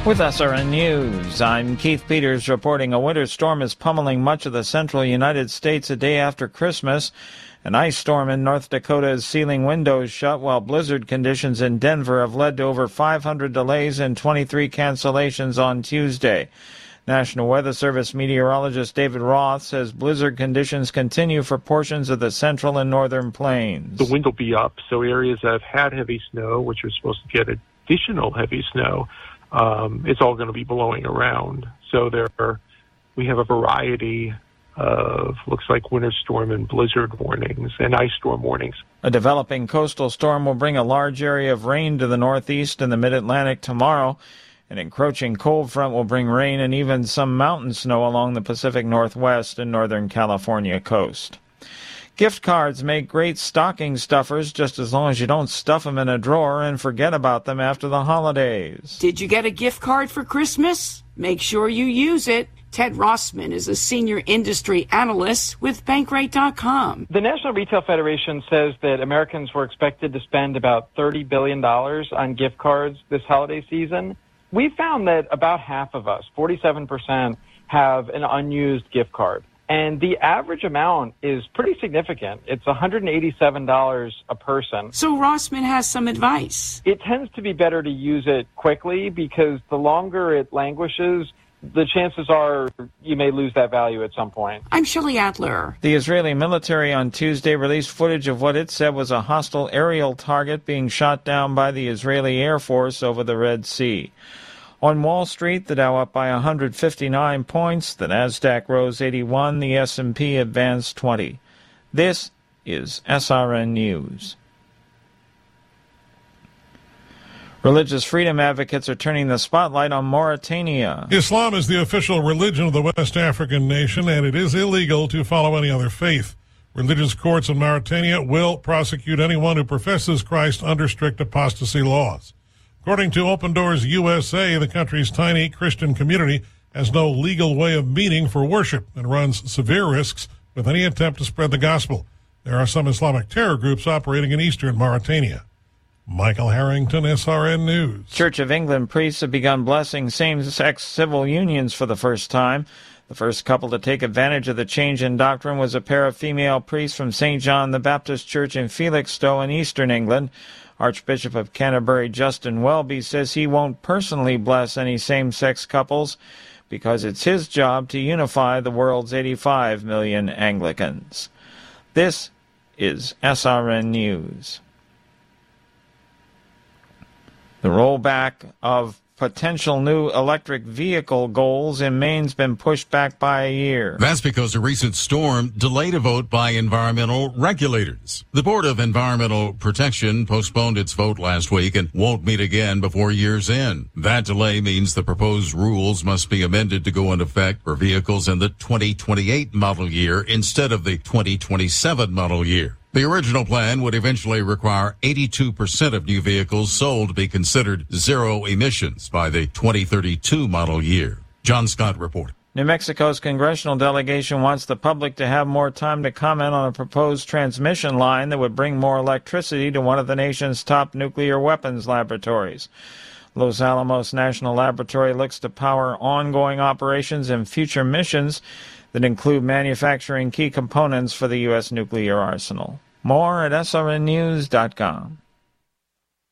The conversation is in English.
With SRN News, I'm Keith Peters reporting a winter storm is pummeling much of the central United States a day after Christmas. An ice storm in North Dakota is sealing windows shut, while blizzard conditions in Denver have led to over 500 delays and 23 cancellations on Tuesday. National Weather Service meteorologist David Roth says blizzard conditions continue for portions of the central and northern plains. The wind will be up, so areas that have had heavy snow, which are supposed to get additional heavy snow, it's all going to be blowing around. So we have a variety of, looks like winter storm and blizzard warnings and ice storm warnings. A developing coastal storm will bring a large area of rain to the northeast and the mid-Atlantic tomorrow. An encroaching cold front will bring rain and even some mountain snow along the Pacific Northwest and northern California coast. Gift cards make great stocking stuffers just as long as you don't stuff them in a drawer and forget about them after the holidays. Did you get a gift card for Christmas? Make sure you use it. Ted Rossman is a senior industry analyst with Bankrate.com. The National Retail Federation says that Americans were expected to spend about $30 billion on gift cards this holiday season. We found that about half of us, 47%, have an unused gift card. And the average amount is pretty significant. It's $187 a person. So Rossman has some advice. It tends to be better to use it quickly because the longer it languishes, the chances are you may lose that value at some point. I'm Shelley Adler. The Israeli military on Tuesday released footage of what it said was a hostile aerial target being shot down by the Israeli Air Force over the Red Sea. On Wall Street, the Dow up by 159 points, the Nasdaq rose 81, the S&P advanced 20. This is SRN News. Religious freedom advocates are turning the spotlight on Mauritania. Islam is the official religion of the West African nation, and it is illegal to follow any other faith. Religious courts in Mauritania will prosecute anyone who professes Christ under strict apostasy laws. According to Open Doors USA, the country's tiny Christian community has no legal way of meeting for worship and runs severe risks with any attempt to spread the gospel. There are some Islamic terror groups operating in eastern Mauritania. Michael Harrington, SRN News. Church of England priests have begun blessing same-sex civil unions for the first time. The first couple to take advantage of the change in doctrine was a pair of female priests from St. John the Baptist Church in Felixstowe in eastern England. Archbishop of Canterbury Justin Welby says he won't personally bless any same-sex couples because it's his job to unify the world's 85 million Anglicans. This is SRN News. The rollback of potential new electric vehicle goals in Maine's been pushed back by a year. That's because a recent storm delayed a vote by environmental regulators. The Board of Environmental Protection postponed its vote last week and won't meet again before year's end. That delay means the proposed rules must be amended to go into effect for vehicles in the 2028 model year instead of the 2027 model year. The original plan would eventually require 82% of new vehicles sold to be considered zero emissions by the 2032 model year. John Scott reporting. New Mexico's congressional delegation wants the public to have more time to comment on a proposed transmission line that would bring more electricity to one of the nation's top nuclear weapons laboratories. Los Alamos National Laboratory looks to power ongoing operations and future missions that include manufacturing key components for the U.S. nuclear arsenal. More at srnnews.com.